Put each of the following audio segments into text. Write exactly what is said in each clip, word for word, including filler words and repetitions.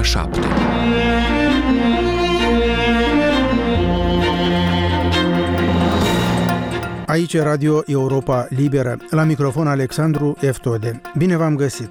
șapte. Aici Radio Europa Liberă. La microfon Alexandru Eftode. Bine v-am găsit!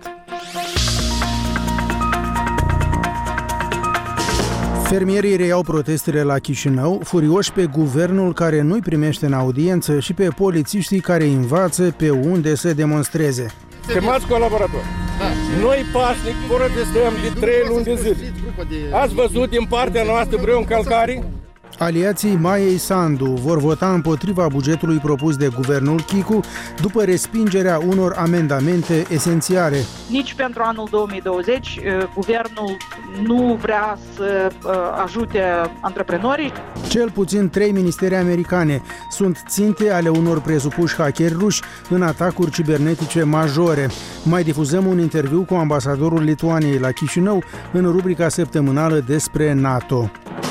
Fermierii reiau protestele la Chișinău, furioși pe guvernul care nu-i primește în audiență și pe polițiștii care învață pe unde să demonstreze. Stimați colaboratori, noi pașnic protestăm de trei luni de zile. Ați văzut din partea noastră vreo încălcare? Aliații Maiei Sandu vor vota împotriva bugetului propus de guvernul Chicu după respingerea unor amendamente esențiale. Nici pentru anul două mii douăzeci, guvernul nu vrea să ajute antreprenorii. Cel puțin trei ministere americane sunt ținte ale unor presupuși hackeri ruși în atacuri cibernetice majore. Mai difuzăm un interviu cu ambasadorul Lituaniei la Chișinău în rubrica săptămânală despre NATO.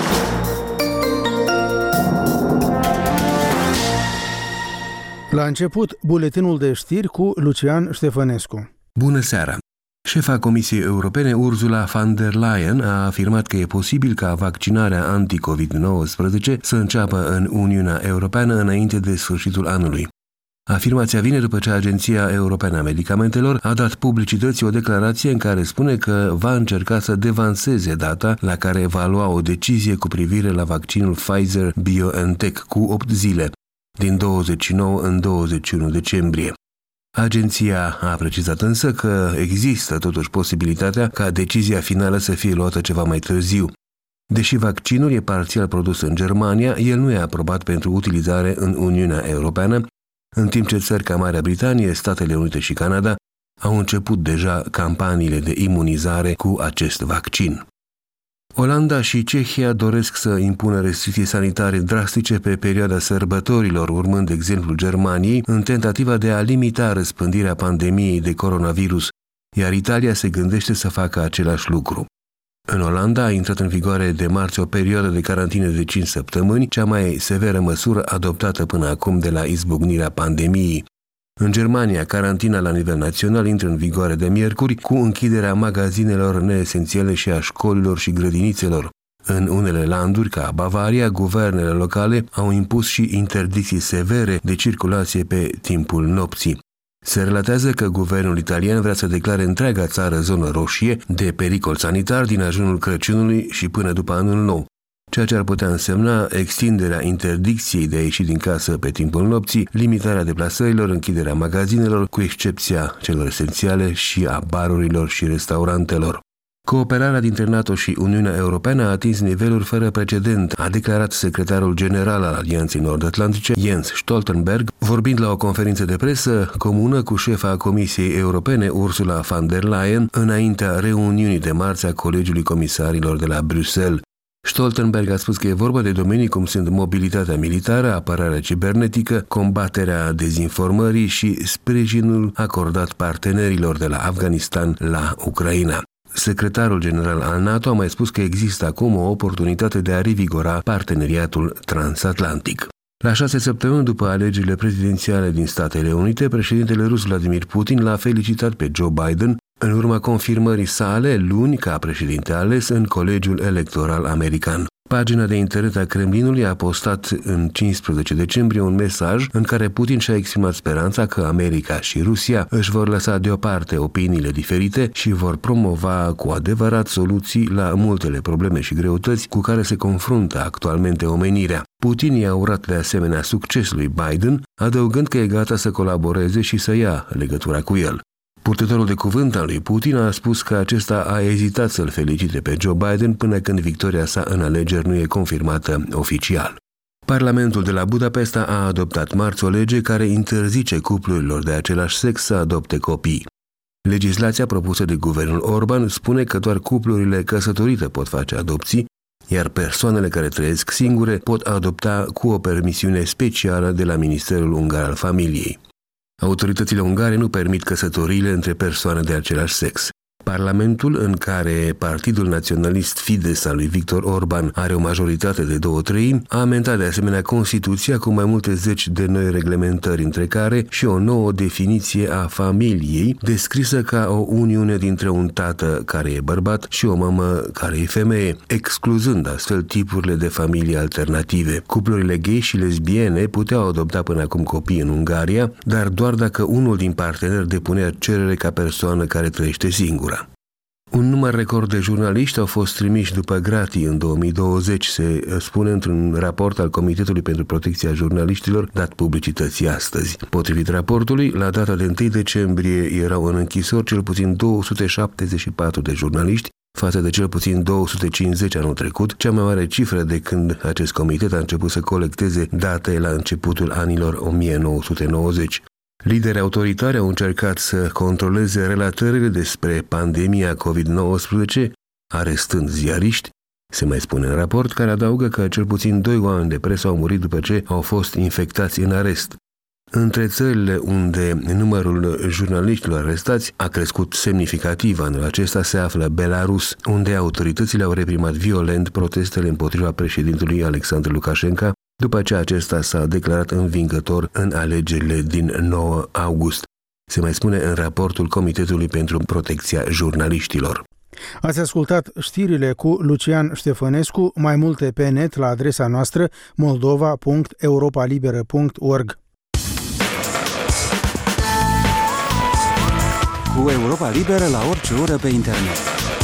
La început, buletinul de știri cu Lucian Ștefănescu. Bună seara! Șefa Comisiei Europene, Ursula von der Leyen, a afirmat că e posibil ca vaccinarea anti-covid nouăsprezece să înceapă în Uniunea Europeană înainte de sfârșitul anului. Afirmația vine după ce Agenția Europeană a Medicamentelor a dat publicității o declarație în care spune că va încerca să devanseze data la care va lua o decizie cu privire la vaccinul Pfizer-BioNTech cu opt zile, din douăzeci și nouă în douăzeci și unu decembrie. Agenția a precizat însă că există totuși posibilitatea ca decizia finală să fie luată ceva mai târziu. Deși vaccinul e parțial produs în Germania, el nu e aprobat pentru utilizare în Uniunea Europeană, în timp ce țări ca Marea Britanie, Statele Unite și Canada au început deja campaniile de imunizare cu acest vaccin. Olanda și Cehia doresc să impună restricții sanitare drastice pe perioada sărbătorilor, urmând exemplul Germaniei, în tentativa de a limita răspândirea pandemiei de coronavirus, iar Italia se gândește să facă același lucru. În Olanda a intrat în vigoare de marți o perioadă de carantină de cinci săptămâni, cea mai severă măsură adoptată până acum de la izbucnirea pandemiei. În Germania, carantina la nivel național intră în vigoare de miercuri, cu închiderea magazinelor neesențiale și a școlilor și grădinițelor. În unele landuri, ca Bavaria, guvernele locale au impus și interdicții severe de circulație pe timpul nopții. Se relatează că guvernul italian vrea să declare întreaga țară zonă roșie de pericol sanitar din ajunul Crăciunului și până după anul nou, ceea ce ar putea însemna extinderea interdicției de a ieși din casă pe timpul nopții, limitarea deplasărilor, închiderea magazinelor, cu excepția celor esențiale, și a barurilor și restaurantelor. Cooperarea dintre NATO și Uniunea Europeană a atins niveluri fără precedent, a declarat secretarul general al Alianței Nord-Atlantice, Jens Stoltenberg, vorbind la o conferință de presă comună cu șefa Comisiei Europene, Ursula von der Leyen, înaintea reuniunii de marți a Colegiului Comisarilor de la Bruxelles. Stoltenberg a spus că e vorba de domenii cum sunt mobilitatea militară, apărarea cibernetică, combaterea dezinformării și sprijinul acordat partenerilor de la Afganistan la Ucraina. Secretarul general al NATO a mai spus că există acum o oportunitate de a revigora parteneriatul transatlantic. La șase săptămâni după alegerile prezidențiale din Statele Unite, președintele rus Vladimir Putin l-a felicitat pe Joe Biden în urma confirmării sale luni ca președinte ales în Colegiul Electoral American. Pagina de internet a Kremlinului a postat în cincisprezece decembrie un mesaj în care Putin și-a exprimat speranța că America și Rusia își vor lăsa deoparte opiniile diferite și vor promova cu adevărat soluții la multele probleme și greutăți cu care se confruntă actualmente omenirea. Putin i-a urat de asemenea succes lui Biden, adăugând că e gata să colaboreze și să ia legătura cu el. Purtătorul de cuvânt al lui Putin a spus că acesta a ezitat să-l felicite pe Joe Biden până când victoria sa în alegeri nu e confirmată oficial. Parlamentul de la Budapesta a adoptat marți o lege care interzice cuplurilor de același sex să adopte copii. Legislația propusă de guvernul Orban spune că doar cuplurile căsătorite pot face adopții, iar persoanele care trăiesc singure pot adopta cu o permisiune specială de la Ministerul Ungar al Familiei. Autoritățile ungare nu permit căsătoriile între persoane de același sex. Parlamentul, în care Partidul Naționalist Fidesz al lui Viktor Orban are o majoritate de două treimi, a amendat de asemenea Constituția cu mai multe zeci de noi reglementări, între care și o nouă definiție a familiei, descrisă ca o uniune dintre un tată care e bărbat și o mamă care e femeie, excluzând astfel tipurile de familii alternative. Cuplurile gay și lesbiene puteau adopta până acum copii în Ungaria, dar doar dacă unul din parteneri depunea cerere ca persoană care trăiește singură. Un număr record de jurnaliști au fost trimiși după gratii în două mii douăzeci, se spune într-un raport al Comitetului pentru Protecția Jurnaliștilor dat publicității astăzi. Potrivit raportului, la data de întâi decembrie erau în închisori cel puțin două sute șaptezeci și patru de jurnaliști, față de cel puțin două sute cincizeci anul trecut, cea mai mare cifră de când acest comitet a început să colecteze date la începutul anilor o mie nouă sute nouăzeci. Liderii autoritari au încercat să controleze relatările despre pandemia covid nouăsprezece, arestând ziariști, se mai spune în raport, care adaugă că cel puțin doi oameni de presă au murit după ce au fost infectați în arest. Între țările unde numărul jurnaliștilor arestați a crescut semnificativ anul acesta se află Belarus, unde autoritățile au reprimat violent protestele împotriva președintelui Alexandru Lukashenko, după ce acesta s-a declarat învingător în alegerile din nouă august. Se mai spune în raportul Comitetului pentru Protecția Jurnaliștilor. Ați ascultat știrile cu Lucian Ștefănescu, mai multe pe net la adresa noastră moldova punct europalibera punct org. Cu Europa Liberă la orice oră pe internet.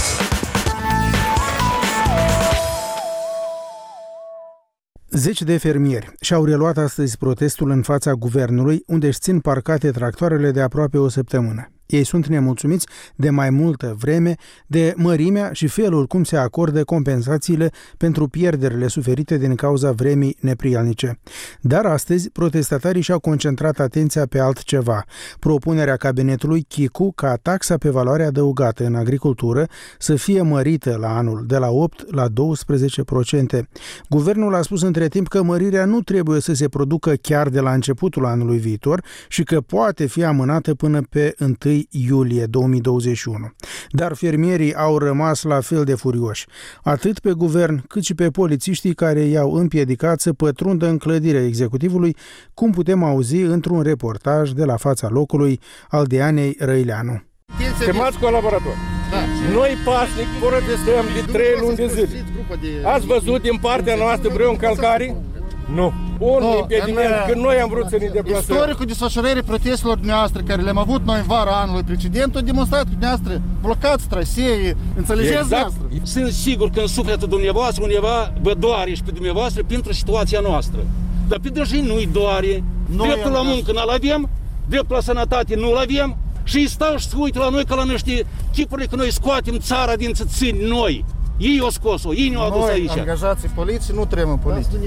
Zeci de fermieri și-au reluat astăzi protestul în fața guvernului, unde își țin parcate tractoarele de aproape o săptămână. Ei sunt nemulțumiți de mai multă vreme de mărimea și felul cum se acordă compensațiile pentru pierderile suferite din cauza vremii neprielnice. Dar astăzi, protestatarii și-au concentrat atenția pe altceva. Propunerea cabinetului Chicu ca taxa pe valoare adăugată în agricultură să fie mărită la anul de la opt la douăsprezece la sută. Guvernul a spus între timp că mărirea nu trebuie să se producă chiar de la începutul anului viitor și că poate fi amânată până pe întâi iulie două mii douăzeci și unu. Dar fermierii au rămas la fel de furioși, atât pe guvern cât și pe polițiștii care i-au împiedicat să pătrundă în clădirea executivului, cum putem auzi într-un reportaj de la fața locului al Dianei Răileanu. Stimați colaboratori, da. Noi pasnic protestăm de trei luni de zile. Ați văzut din partea noastră vreo încălcare? Nu. Un no, impediment, în, când noi am vrut să ne deplasăm. Istoricul desfășurării protestelor dumneavoastră, care le-am avut noi în vara anului precedent, a demonstrat că dumneavoastră blocați trasee, înțelegeți exact. Sunt sigur că în sufletul dumneavoastră undeva vă doare și pe dumneavoastră pentru situația noastră. Dar pe dânsii nu-i doare. Noi dreptul la muncă nu-l avem, dreptul la sănătate nu-l avem și îi stau și se uită la noi ca la niște chipurile că noi scoatem țara din țățâni noi. Ei o scos-o, ei ne-au adus aici. Noi, angajații poliției, nu trăim în poliție.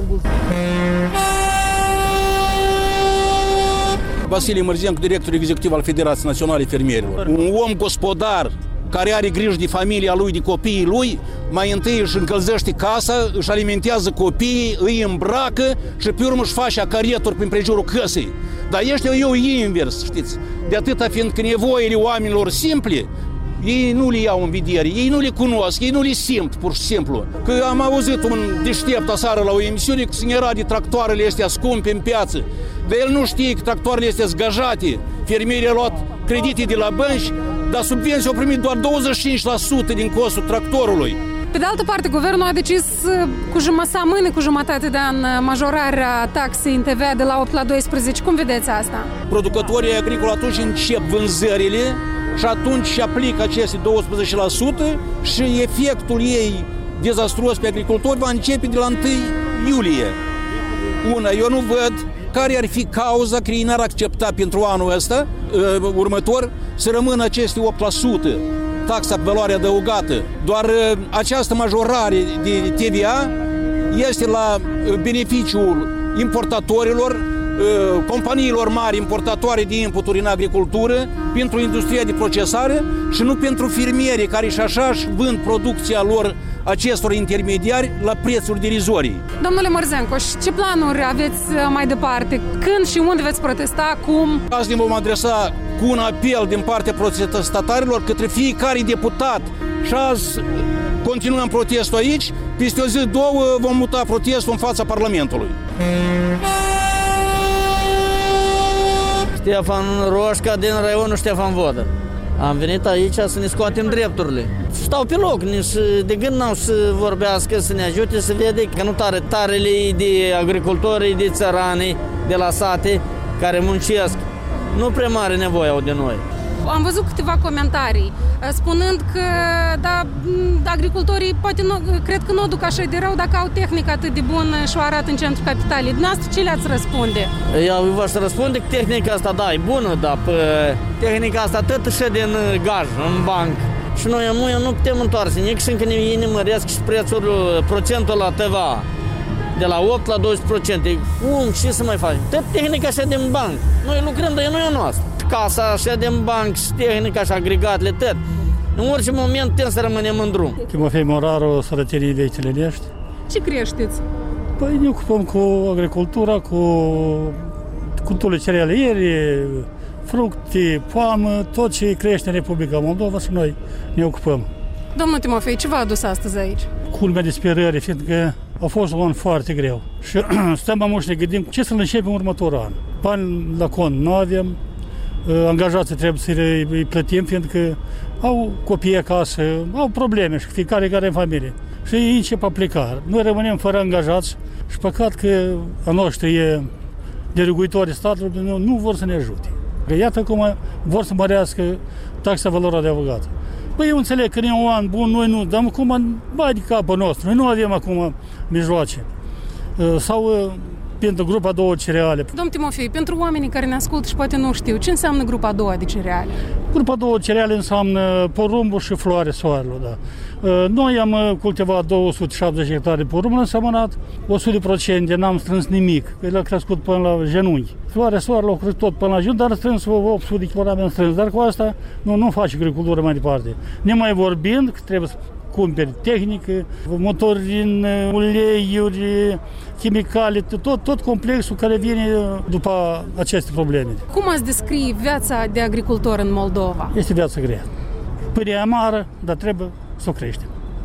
Vasile Mărzencu, director executiv al Federației Naționale Fermierilor. Un om gospodar care are grijă de familia lui, de copiii lui, mai întâi își încălzește casa, își alimentează copiii, îi îmbracă și pe urmă își face acarieturi prin prejurul căsei. Dar ăștia eu invers, știți, de atâta fiindcă nevoile oamenilor simple, ei nu le iau în vedere, ei nu le cunosc, ei nu le simt, pur și simplu. Că am auzit un deștept aseară la o emisiune că se era de tractoarele astea scumpe în piață. Dar el nu știe că tractoarele astea zgajate. Fermierii au luat credite de la bănci, dar subvenții au primit doar douăzeci și cinci la sută din costul tractorului. Pe de altă parte, guvernul a decis cu jumătate, amână cu jumătate de an majorarea taxei în T V A de la opt la doisprezece. Cum vedeți asta? Producătorii agricoli atunci încep vânzările și atunci și aplică aceste douăsprezece la sută și efectul ei dezastruos pe agricultori va începe de la întâi iulie. Una, eu nu văd care ar fi cauza că ei n-ar accepta pentru anul ăsta uh, următor să rămână aceste opt la sută taxa pe valoare adăugată. Doar uh, această majorare de T V A este la uh, beneficiul importatorilor, uh, companiilor mari importatoare de inputuri în agricultură, pentru industria de procesare și nu pentru fermierii care și așa își vând producția lor acestor intermediari la prețuri derizorii. Domnule Mărzencu, ce planuri aveți mai departe? Când și unde veți protesta? Cum? Azi ne vom adresa cu un apel din partea protestatarilor către fiecare deputat. Și azi continuăm protestul aici, peste o zi, două vom muta protestul în fața Parlamentului. Ștefan Roșca din raionul Ștefan Vodă. Am venit aici să ne scoatem drepturile. Stau pe loc, nici de gând n-au să vorbească, să ne ajute, să vede că nu tare tarele de agricultori, de țărani, de la sate, care muncesc. Nu prea mare nevoie au de noi. Am văzut câteva comentarii spunând că da, agricultorii poate nu, cred că nu o duc așa de rău dacă au tehnică atât de bună și o arată în centrul capitalei. Dumneavoastră ce le-ați răspunde? Eu vă să răspunde că tehnica asta, da, e bună, dar tehnica asta tot și din gaj, în banc. Și noi nu, nu putem întoarce nici și încă ei ne măresc și prețul, procentul la T V A. De la opt la doisprezece la sută. Cum? Ce să mai facem? Tot tehnica așa din banc. Noi lucrăm, dar nu e noastră. Casa așa din banc și tehnica și agregatele, tot. În orice moment putem să rămânem în drum. Timofei Moraru, Sărățenii Veitelenești. Ce creșteți? Păi ne ocupăm cu agricultura, cu culturile cerealiere, fructe, poamă, tot ce crește în Republica Moldova și noi ne ocupăm. Domnul Timofei, ce v-a adus astăzi aici? Culmea de sperări, fiindcă a fost un an foarte greu. Și stăm amuși și ne gândim ce să-l începem următorul an. Bani la cont nu avem, angajații trebuie să îi plătim, fiindcă au copii acasă, au probleme și fiecare care în familie. Și ei încep a pleca. Noi rămânem fără angajați și păcat că a noștri e deleguitorii statului nu, nu vor să ne ajute. Că iată cum vor să mărească taxa valoarea de avocat. Păi eu înțeleg că e un an bun, noi nu, dar cum bai de capul nostru, noi nu avem acum mijloace. Sau pentru grupa a doua de cereale. Domn Timofei, pentru oamenii care ne ascultă și poate nu știu, ce înseamnă grupa a doua de cereale? Grupa a doua de cereale înseamnă porumbul și floare soarelui, da. Noi am cultivat două sute șaptezeci de hectare de porumb, însemnat o sută la sută, n-am strâns nimic, că el a crescut până la genunchi. Floarea soarelui a crescut tot până la genunchi, dar a strâns opt sute de kilograme, am strâns, dar cu asta nu, nu face agricultură mai departe. Ne mai vorbind că trebuie să cumperi tehnică, motori din uleiuri, chimicale, tot, tot complexul care vine după aceste probleme. Cum ați descrie viața de agricultor în Moldova? Este viața grea. Pâine amară, dar trebuie să o creștem.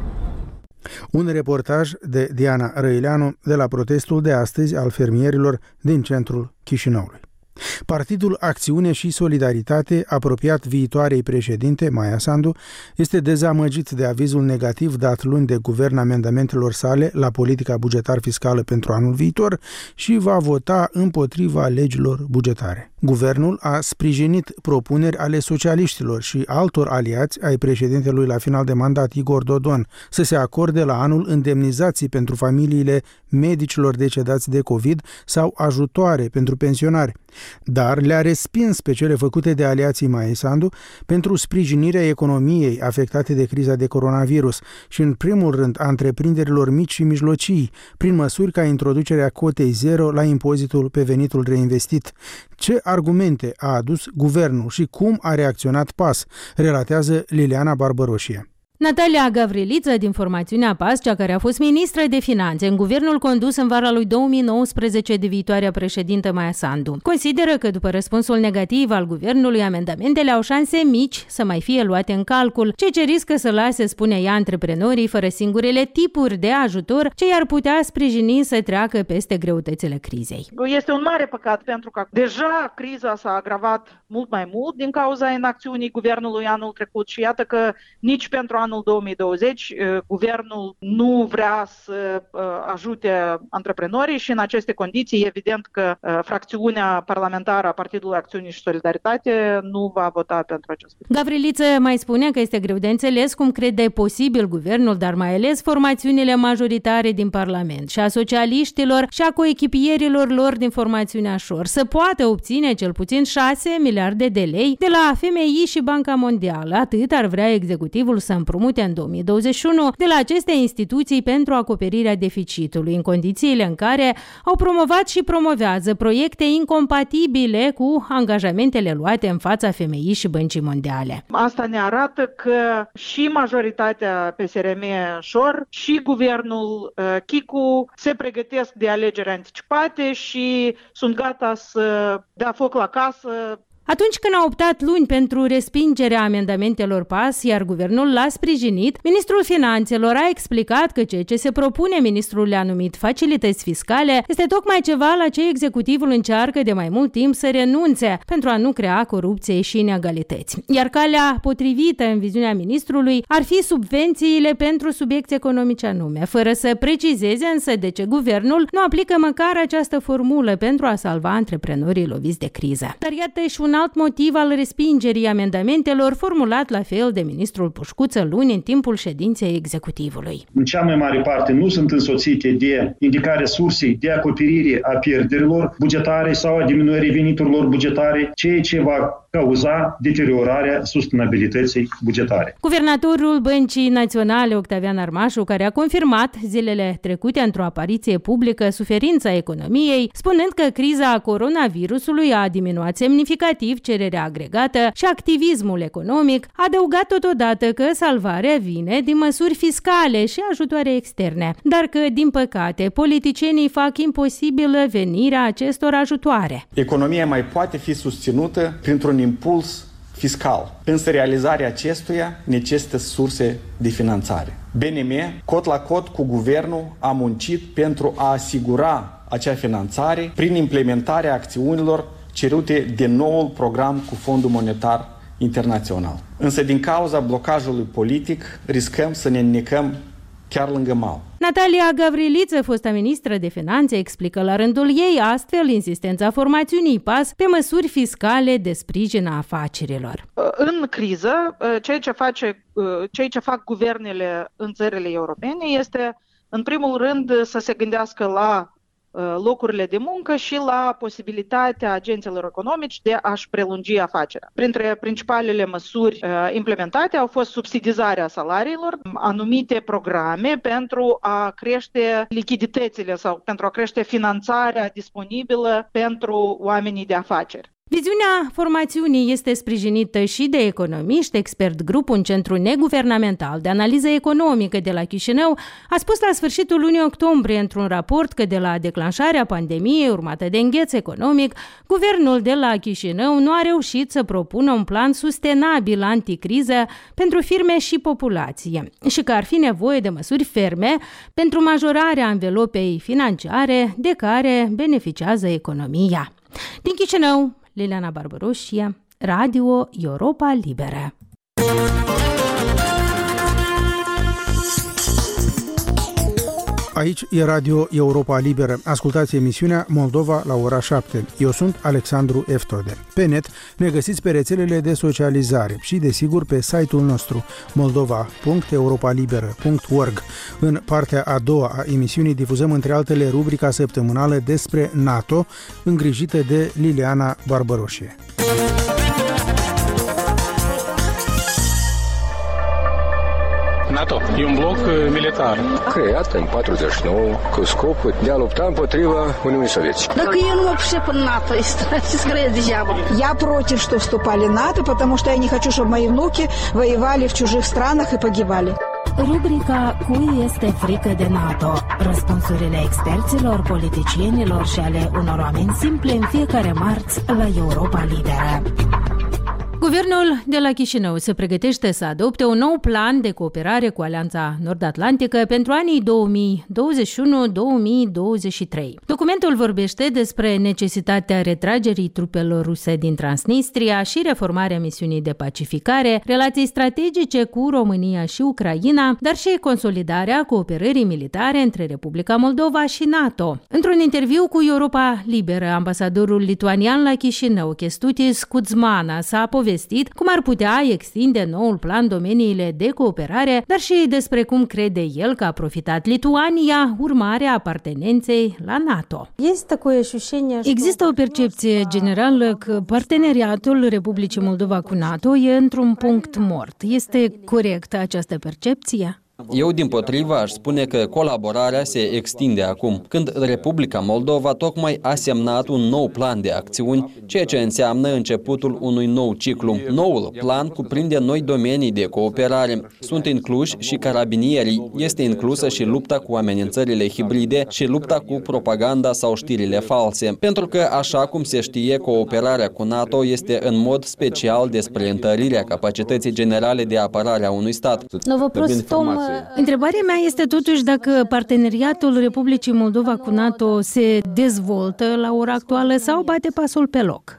Un reportaj de Diana Răileanu de la protestul de astăzi al fermierilor din centrul Chișinăului. Partidul Acțiune și Solidaritate, apropiat viitoarei președinte, Maia Sandu, este dezamăgit de avizul negativ dat luni de guvern amendamentelor sale la politica bugetar-fiscală pentru anul viitor și va vota împotriva legilor bugetare. Guvernul a sprijinit propuneri ale socialiștilor și altor aliați ai președintelui la final de mandat, Igor Dodon, să se acorde la anul indemnizații pentru familiile medicilor decedați de COVID sau ajutoare pentru pensionari, dar le-a respins pe cele făcute de aliații Maia Sandu pentru sprijinirea economiei afectate de criza de coronavirus și, în primul rând, a întreprinderilor mici și mijlocii, prin măsuri ca introducerea cotei zero la impozitul pe venitul reinvestit. Ce argumente a adus guvernul și cum a reacționat P A S, relatează Liliana Barbăroșie. Natalia Gavriliță, din formațiunea P A S, cea care a fost ministră de finanțe în guvernul condus în vara lui două mii nouăsprezece de viitoarea președintă Maia Sandu, consideră că după răspunsul negativ al guvernului, amendamentele au șanse mici să mai fie luate în calcul, ceea ce riscă să lase, spune ea, antreprenorii fără singurele tipuri de ajutor ce i-ar putea sprijini să treacă peste greutățile crizei. Este un mare păcat pentru că deja criza s-a agravat mult mai mult din cauza inacțiunii guvernului anul trecut și iată că nici pentru anul două mii douăzeci, guvernul nu vrea să ajute antreprenorii și în aceste condiții, evident că fracțiunea parlamentară a Partidului Acțiune și Solidaritate nu va vota pentru acest lucru. Gavriliță mai spune că este greu de înțeles cum crede posibil guvernul, dar mai ales formațiunile majoritare din Parlament și a socialiștilor și a coechipierilor lor din formațiunea Șor să poată obține cel puțin șase miliarde de lei de la F M I și Banca Mondială. Atât ar vrea executivul să împrumute în două mii douăzeci și unu de la aceste instituții pentru acoperirea deficitului, în condițiile în care au promovat și promovează proiecte incompatibile cu angajamentele luate în fața F M I și Băncii Mondiale. Asta ne arată că și majoritatea P S R M Șor și guvernul uh, Chicu se pregătesc de alegeri anticipate și sunt gata să dea foc la casă Atunci când a optat luni pentru respingerea amendamentelor P A S, iar guvernul l-a sprijinit, ministrul Finanțelor a explicat că ceea ce se propune, ministrul le-a numit facilități fiscale, este tocmai ceva la ce executivul încearcă de mai mult timp să renunțe pentru a nu crea corupție și inegalități. Iar calea potrivită în viziunea ministrului ar fi subvențiile pentru subiecte economice anume, fără să precizeze însă de ce guvernul nu aplică măcar această formulă pentru a salva antreprenorii loviți de criză. Dar iată și un alt motiv al respingerii amendamentelor formulat la fel de ministrul Pușcuță luni în timpul ședinței executivului. În cea mai mare parte nu sunt însoțite de indicarea sursei de acoperire a pierderilor bugetare sau a diminuării veniturilor bugetare, ceea ce va cauza deteriorarea sustenabilității bugetare. Guvernatorul Băncii Naționale, Octavian Armașu, care a confirmat zilele trecute într-o apariție publică suferința economiei, spunând că criza coronavirusului a diminuat semnificativ cererea agregată și activismul economic, a adăugat totodată că salvarea vine din măsuri fiscale și ajutoare externe, dar că, din păcate, politicienii fac imposibilă venirea acestor ajutoare. Economia mai poate fi susținută printr-un impuls fiscal, însă realizarea acestuia necesită surse de finanțare. B N M, cot la cot cu guvernul, a muncit pentru a asigura acea finanțare prin implementarea acțiunilor cerute de noul program cu Fondul Monetar Internațional. Însă din cauza blocajului politic riscăm să ne înnecăm chiar lângă mal. Natalia Gavriliță, fosta ministră de Finanțe, explică la rândul ei astfel insistența formațiunii P A S pe măsuri fiscale de sprijin a afacerilor. În criză, ceea ce face, ceea ce fac guvernele în țările europene este, în primul rând, să se gândească la locurile de muncă și la posibilitatea agenților economici de a-și prelungi afacerea. Printre principalele măsuri implementate au fost subsidizarea salariilor, anumite programe pentru a crește lichiditățile sau pentru a crește finanțarea disponibilă pentru oamenii de afaceri. Viziunea formațiunii este sprijinită și de economiști. Expert Grup, un centru neguvernamental de analiză economică de la Chișinău, a spus la sfârșitul lunii octombrie într-un raport că de la declanșarea pandemiei urmată de îngheț economic, guvernul de la Chișinău nu a reușit să propună un plan sustenabil anticriză pentru firme și populație și că ar fi nevoie de măsuri ferme pentru majorarea anvelopei financiare de care beneficiază economia. Din Chișinău, Liliana Barbaroșie, Radio Europa Liberă. Aici e Radio Europa Liberă. Ascultați emisiunea Moldova la ora șapte. Eu sunt Alexandru Eftode. Pe net ne găsiți pe rețelele de socializare și, desigur, pe site-ul nostru moldova punct europa liberă punct org. În partea a doua a emisiunii difuzăm, între altele, rubrica săptămânală despre NATO, îngrijită de Liliana Barbaroșie. NATO e un bloc militar creat în patruzeci și nouă cu scopul de a lupta împotriva Uniunii Sovietice. Dacă eu nu обшипан НАТО, скорее дьявол. Я против, что вступали НАТО, потому что я не хочу, чтобы мои внуки воевали в чужих странах и погибали. Rubrica Cui este frică de NATO? Răspunsurile experților, politicienilor și ale unor oameni simpli în fiecare marți la Europa Liberă. Guvernul de la Chișinău se pregătește să adopte un nou plan de cooperare cu Alianța Nord-Atlantică pentru anii două mii douăzeci și unu două mii douăzeci și trei. Documentul vorbește despre necesitatea retragerii trupelor ruse din Transnistria și reformarea misiunii de pacificare, relații strategice cu România și Ucraina, dar și consolidarea cooperării militare între Republica Moldova și NATO. Într-un interviu cu Europa Liberă, ambasadorul lituanian la Chișinău, Kęstutis Kudzmanas, a povestit cum ar putea extinde noul plan domeniile de cooperare, dar și despre cum crede el că a profitat Lituania urmarea apartenenței la NATO. Există o percepție generală că parteneriatul Republicii Moldova cu NATO e într-un punct mort. Este corectă această percepție? Eu, dimpotrivă, aș spune că colaborarea se extinde acum, când Republica Moldova tocmai a semnat un nou plan de acțiuni, ceea ce înseamnă începutul unui nou ciclu. Noul plan cuprinde noi domenii de cooperare. Sunt incluși și carabinierii, este inclusă și lupta cu amenințările hibride și lupta cu propaganda sau știrile false. Pentru că, așa cum se știe, cooperarea cu NATO este în mod special despre întărirea capacității generale de apărare a unui stat. Întrebarea mea este totuși dacă parteneriatul Republicii Moldova cu NATO se dezvoltă la ora actuală sau bate pasul pe loc.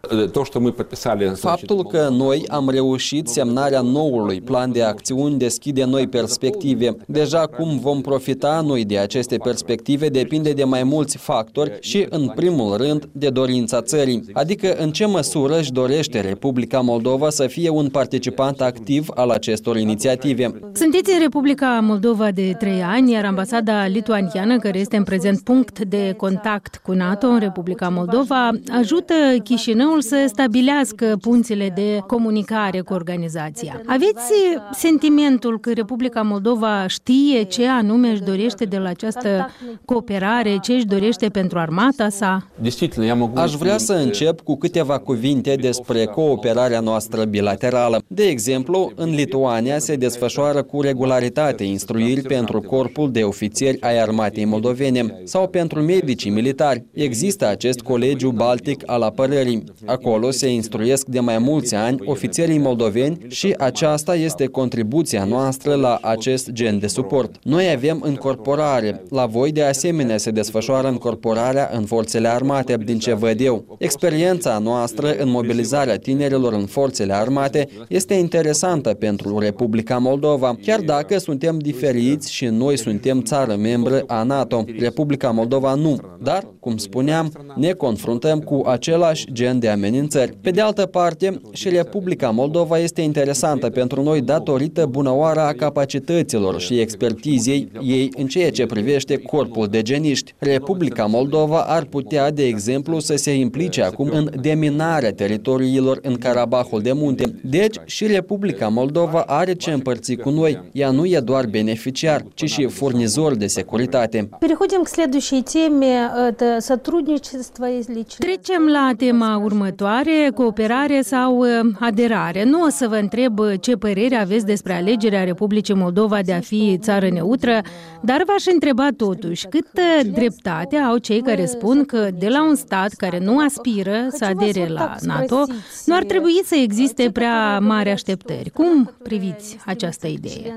Faptul că noi am reușit semnarea noului plan de acțiuni deschide noi perspective. Deja cum vom profita noi de aceste perspective depinde de mai mulți factori și, în primul rând, de dorința țării. Adică în ce măsură își dorește Republica Moldova să fie un participant activ al acestor inițiative. Sunteți în Republica Moldova de trei ani, iar ambasada lituaniană, care este în prezent punct de contact cu NATO în Republica Moldova, ajută Chișinăul să stabilească punțile de comunicare cu organizația. Aveți sentimentul că Republica Moldova știe ce anume își dorește de la această cooperare, ce își dorește pentru armata sa? Aș vrea să încep cu câteva cuvinte despre cooperarea noastră bilaterală. De exemplu, în Lituania se desfășoară cu regularitate instruiri pentru corpul de ofițeri ai armatei moldovene sau pentru medicii militari. Există acest colegiu baltic al apărării. Acolo se instruiesc de mai mulți ani ofițerii moldoveni și aceasta este contribuția noastră la acest gen de suport. Noi avem încorporare. La voi, de asemenea, se desfășoară încorporarea în forțele armate, din ce văd eu. Experiența noastră în mobilizarea tinerilor în forțele armate este interesantă pentru Republica Moldova, chiar dacă suntem diferiți și noi suntem țară membră a NATO. Republica Moldova nu, dar, cum spuneam, ne confruntăm cu același gen de amenințări. Pe de altă parte, și Republica Moldova este interesantă pentru noi datorită bunăoara a capacităților și expertizei ei în ceea ce privește corpul de geniști. Republica Moldova ar putea, de exemplu, să se implice acum în deminarea teritoriilor în Karabahul de Munte. Deci, și Republica Moldova are ce împărți cu noi. Ea nu e doar beneficiar, ci și furnizor de securitate. Trecem la tema următoare, cooperare sau aderare. Nu o să vă întreb ce părere aveți despre alegerea Republicii Moldova de a fi țară neutră, dar v-aș întreba totuși câtă dreptate au cei care spun că de la un stat care nu aspiră să adere la NATO, nu ar trebui să existe prea mari așteptări. Cum priviți această idee?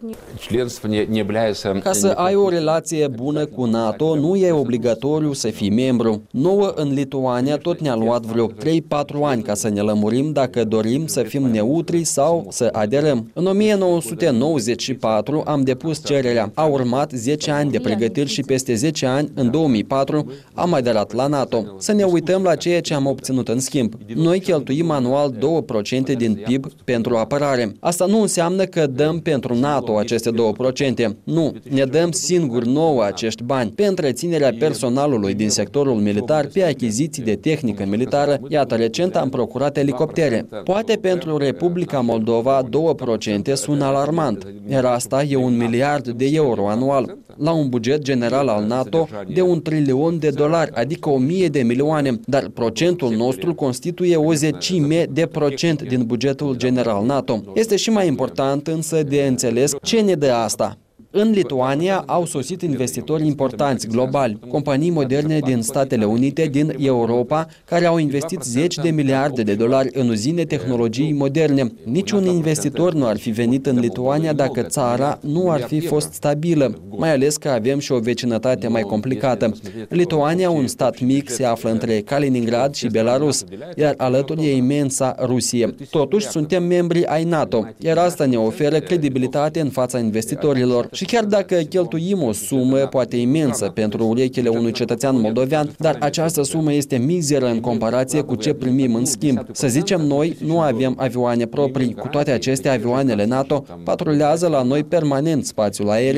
Ca să ai o relație bună cu NATO, nu e obligatoriu să fii membru. Nouă în Lituania tot ne-a luat vreo trei patru ani ca să ne lămurim dacă dorim să fim neutri sau să aderăm. În o mie nouă sute nouăzeci și patru am depus cererea. A urmat zece ani de pregătiri și peste zece ani, în două mii patru, am aderat la NATO. Să ne uităm la ceea ce am obținut în schimb. Noi cheltuim anual două la sută din P I B pentru apărare. Asta nu înseamnă că dăm pentru NATO aceste două la sută. Nu, ne dăm singuri nouă acești bani pe întreținerea personalului din sectorul militar, pe achiziții de tehnică militară. Iată, recent am procurat elicoptere. Poate pentru Republica Moldova două la sută sună alarmant, iar asta e un miliard de euro anual, la un buget general al NATO de un trilion de dolari, adică o mie de milioane, dar procentul nostru constituie o zecime de procent din bugetul general NATO. Este și mai important însă de înțeles ce ne dă asta. În Lituania au sosit investitori importanți globali, companii moderne din Statele Unite, din Europa, care au investit zeci de miliarde de dolari în uzine tehnologii moderne. Niciun investitor nu ar fi venit în Lituania dacă țara nu ar fi fost stabilă, mai ales că avem și o vecinătate mai complicată. Lituania, un stat mic, se află între Kaliningrad și Belarus, iar alături e imensa Rusie. Totuși, suntem membri ai NATO, iar asta ne oferă credibilitate în fața investitorilor. Și chiar dacă cheltuim o sumă poate imensă pentru urechile unui cetățean moldovean, dar această sumă este mizeră în comparație cu ce primim în schimb. Să zicem, noi nu avem avioane proprii. Cu toate acestea, avioanele NATO patrulează la noi permanent spațiul aerian.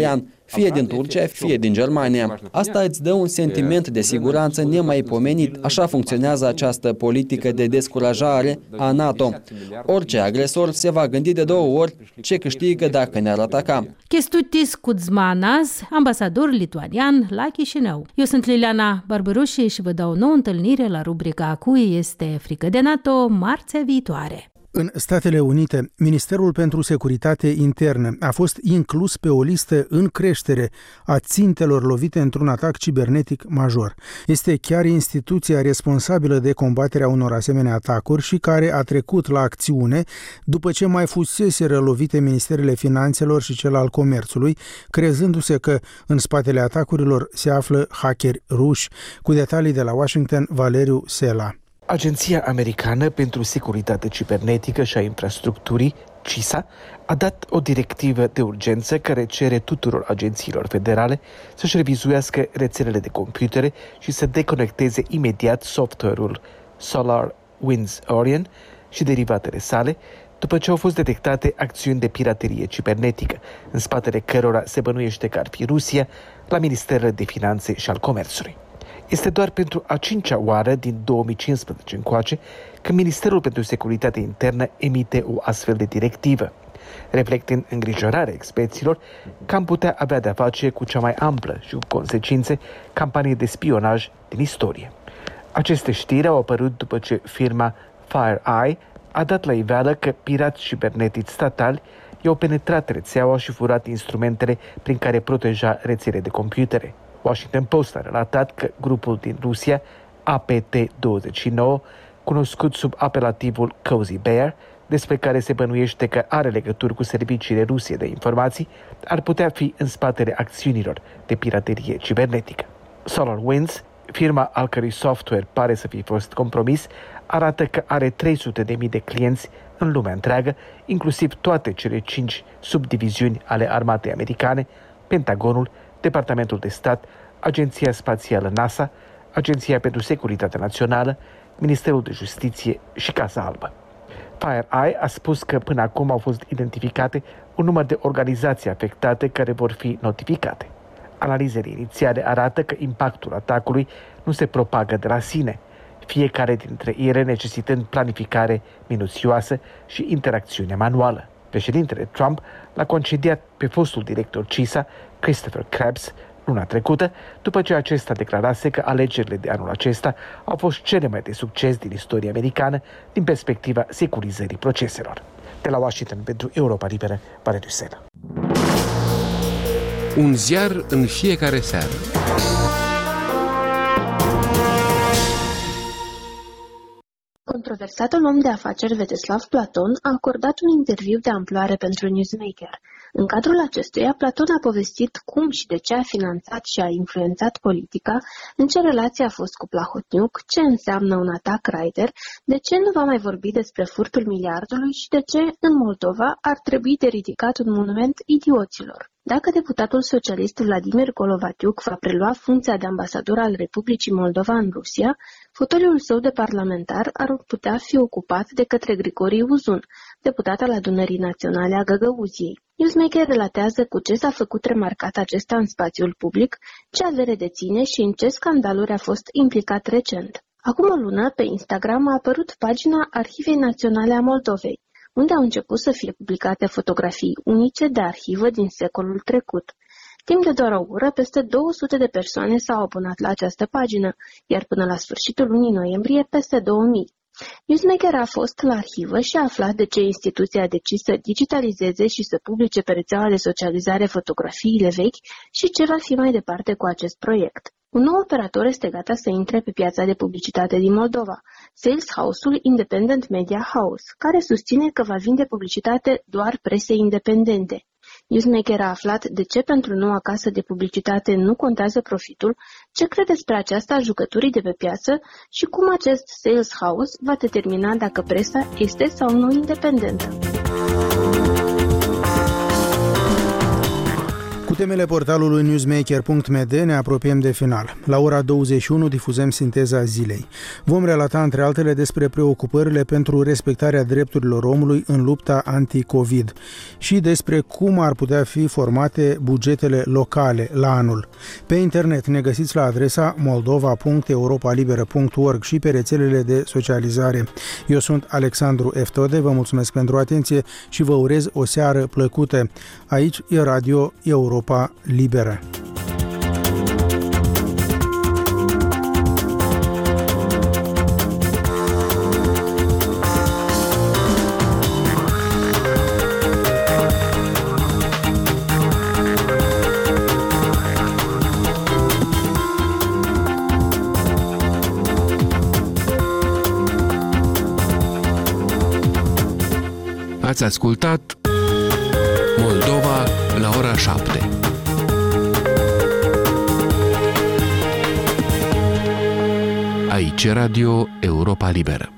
fie din Turcia, fie din Germania. Asta îți dă un sentiment de siguranță nemaipomenit. Așa funcționează această politică de descurajare a NATO. Orice agresor se va gândi de două ori ce câștigă dacă ne-ar ataca. Kęstutis Kudzmanas, ambasador lituanian la Chișinău. Eu sunt Liliana Barbaroși și vă dau o nouă întâlnire la rubrica Cui este frică de NATO marțea viitoare. În Statele Unite, Ministerul pentru Securitate Internă a fost inclus pe o listă în creștere a țintelor lovite într-un atac cibernetic major. Este chiar instituția responsabilă de combaterea unor asemenea atacuri și care a trecut la acțiune după ce mai fuseseră lovite Ministerele Finanțelor și cel al Comerțului, crezându-se că în spatele atacurilor se află hackeri ruși. Cu detalii de la Washington, Valeriu Sela. Agenția Americană pentru Securitate Cibernetică și a Infrastructurii, C I S A, a dat o directivă de urgență care cere tuturor agențiilor federale să-și revizuiască rețelele de computere și să deconecteze imediat software-ul SolarWinds Orion și derivatele sale, după ce au fost detectate acțiuni de piraterie cibernetică, în spatele cărora se bănuiește că ar fi Rusia, la Ministerele de Finanțe și al Comerțului. Este doar pentru a cincea oară din două mii cincisprezece încoace că Ministerul pentru Securitate Internă emite o astfel de directivă, reflectând îngrijorarea experților că am putea avea de-a face cu cea mai amplă și cu consecințe campanie de spionaj din istorie. Aceste știri au apărut după ce firma FireEye a dat la iveală că pirați cibernetici statali i-au penetrat rețeaua și furat instrumentele prin care proteja rețele de computere. Washington Post a relatat că grupul din Rusia, A P T douăzeci și nouă, cunoscut sub apelativul Cozy Bear, despre care se bănuiește că are legături cu serviciile Rusiei de informații, ar putea fi în spatele acțiunilor de piraterie cibernetică. SolarWinds, firma al cărui software pare să fi fost compromis, arată că are trei sute de mii de clienți în lumea întreagă, inclusiv toate cele cinci subdiviziuni ale armatei americane, Pentagonul, Departamentul de Stat, Agenția Spațială NASA, Agenția pentru Securitate Națională, Ministerul de Justiție și Casa Albă. FireEye a spus că până acum au fost identificate un număr de organizații afectate care vor fi notificate. Analizele inițiale arată că impactul atacului nu se propagă de la sine, fiecare dintre ele necesitând planificare minuțioasă și interacțiune manuală. Președintele Trump l-a concediat pe fostul director C I S A, Christopher Krebs, luna trecută, după ce acesta declarase că alegerile de anul acesta au fost cele mai de succes din istoria americană din perspectiva securizării proceselor. De la Washington pentru Europa Liberă, Valeriu Sela. Un ziar în fiecare seară. Controversatul om de afaceri Vyacheslav Platon a acordat un interviu de amploare pentru Newsmaker. În cadrul acestuia, Platon a povestit cum și de ce a finanțat și a influențat politica, în ce relație a fost cu Plahotniuc, ce înseamnă un atac Raider, de ce nu va mai vorbi despre furtul miliardului și de ce, în Moldova, ar trebui de ridicat un monument idioților. Dacă deputatul socialist Vladimir Golovatiuc va prelua funcția de ambasador al Republicii Moldova în Rusia, fotoliul său de parlamentar ar putea fi ocupat de către Grigori Uzun, deputat al Adunării Naționale a Găgăuziei. Newsmaker relatează cu ce s-a făcut remarcat acesta în spațiul public, ce avere deține și în ce scandaluri a fost implicat recent. Acum o lună, pe Instagram a apărut pagina Arhivei Naționale a Moldovei, unde au început să fie publicate fotografii unice de arhivă din secolul trecut. Timp de doar o oră, peste două sute de persoane s-au abonat la această pagină, iar până la sfârșitul lunii noiembrie, peste două mii. Newsmaker a fost la arhivă și a aflat de ce instituția a decis să digitalizeze și să publice pe rețeaua de socializare fotografiile vechi și ce va fi mai departe cu acest proiect. Un nou operator este gata să intre pe piața de publicitate din Moldova, Sales House-ul Independent Media House, care susține că va vinde publicitate doar presei independente. Newsmaker a aflat de ce pentru noua casă de publicitate nu contează profitul, ce crede despre aceasta jucătorii de pe piață și cum acest Sales House va determina dacă presa este sau nu independentă. Cu temele portalului newsmaker punct m d ne apropiem de final. La ora douăzeci și unu difuzăm sinteza zilei. Vom relata între altele despre preocupările pentru respectarea drepturilor omului în lupta anti-Covid și despre cum ar putea fi formate bugetele locale la anul. Pe internet ne găsiți la adresa moldova punct europa liberă punct org și pe rețelele de socializare. Eu sunt Alexandru Eftode, vă mulțumesc pentru atenție și vă urez o seară plăcută. Aici e Radio Europa Liberă. Ați ascultat Moldova la ora șapte. Aici Radio Europa Liberă.